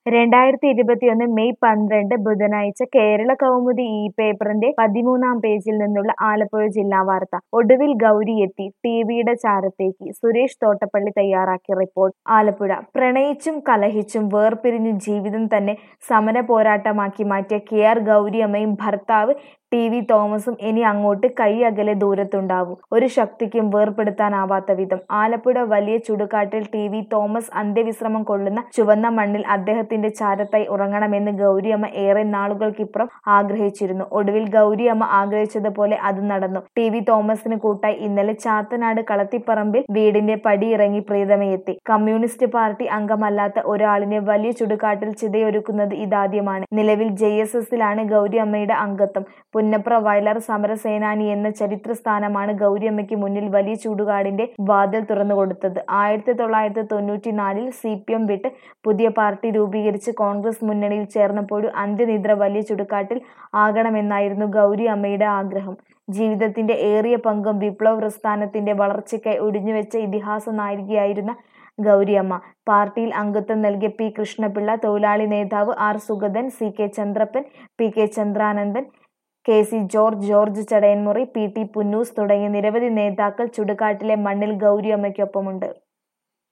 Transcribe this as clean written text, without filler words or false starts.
2021 May 12 ബുധനാഴ്ച കേരള കൗമുദി പേപ്പറിന്റെ 13-ാം പേജിൽ നിന്നുള്ള ആലപ്പുഴ ജില്ലാ വാർത്ത. ഒടുവിൽ ഗൗരിയെത്തി ടിവിയുടെ ചാരത്തേക്ക്. സുരേഷ് തോട്ടപ്പള്ളി തയ്യാറാക്കിയ റിപ്പോർട്ട്. ആലപ്പുഴ. പ്രണയിച്ചും കലഹിച്ചും വേർപിരിഞ്ഞും ജീവിതം തന്നെ സമരപോരാട്ടമാക്കി മാറ്റിയ കെ.ആർ. ഗൗരിയമ്മയും ഭർത്താവ് ടി.വി. തോമസും ഇനി അങ്ങോട്ട് കൈയകലെ ദൂരത്തുണ്ടാവും. ഒരു ശക്തിക്കും വേർപെടുത്താനാവാത്ത വിധം. ആലപ്പുഴ വലിയ ചുടുകാട്ടിൽ ടി.വി. തോമസ് അന്ത്യവിശ്രമം കൊള്ളുന്ന ചുവന്ന മണ്ണിൽ അദ്ദേഹത്തിന്റെ ചാരത്തായി ഉറങ്ങണമെന്ന് ഗൗരിയമ്മ ഏറെ നാളുകൾക്കിപ്പുറം ആഗ്രഹിച്ചിരുന്നു. ഒടുവിൽ ഗൗരിയമ്മ ആഗ്രഹിച്ചതുപോലെ അത് നടന്നു. ടി.വി. തോമസിന് കൂട്ടായി ഇന്നലെ ചാത്തനാട് കളത്തിപ്പറമ്പിൽ വീടിന്റെ പടിയിറങ്ങി പ്രിയതമയെത്തി. കമ്മ്യൂണിസ്റ്റ് പാർട്ടി അംഗമല്ലാത്ത ഒരാളിനെ വലിയ ചുടുകാട്ടിൽ ചിതയൊരുക്കുന്നത് ഇതാദ്യമാണ്. നിലവിൽ ജെ.എസ്.എസിലാണ് ഗൗരിയമ്മയുടെ അംഗത്വം. പുന്നപ്ര വയലാർ സമരസേനാനിയെന്ന ചരിത്രസ്ഥാനമാണ് ഗൗരിയമ്മയ്ക്ക് മുന്നിൽ വലിയ ചുടുകാടിന്റെ വാതിൽ തുറന്നുകൊടുത്തത്. 1994-ൽ സി.പി.എം വിട്ട് പുതിയ പാർട്ടി രൂപീകരിച്ച് കോൺഗ്രസ് മുന്നണിയിൽ ചേർന്നപ്പോഴും അന്ത്യനിദ്ര വലിയ ചുടുകാട്ടിൽ ആകണമെന്നായിരുന്നു ഗൗരിയമ്മയുടെ ആഗ്രഹം. ജീവിതത്തിന്റെ ഏറിയ പങ്കും വിപ്ലവ പ്രസ്ഥാനത്തിന്റെ വളർച്ചയ്ക്കായി ഒഴിഞ്ഞുവെച്ച ഇതിഹാസ നായികയായിരുന്ന ഗൗരിയമ്മ പാർട്ടിയിൽ അംഗത്വം നൽകിയ പി. കൃഷ്ണപിള്ള, തൊഴിലാളി നേതാവ് R. Sugathan, C K. Chandrappan, P K. Chandranandan, K C. George, George Chadayanmuri, P T. Punnoose തുടങ്ങിയ നിരവധി നേതാക്കൾ ചുടുകാട്ടിലെ മണ്ണിൽ ഗൗരിയമ്മയ്ക്കൊപ്പമുണ്ട്.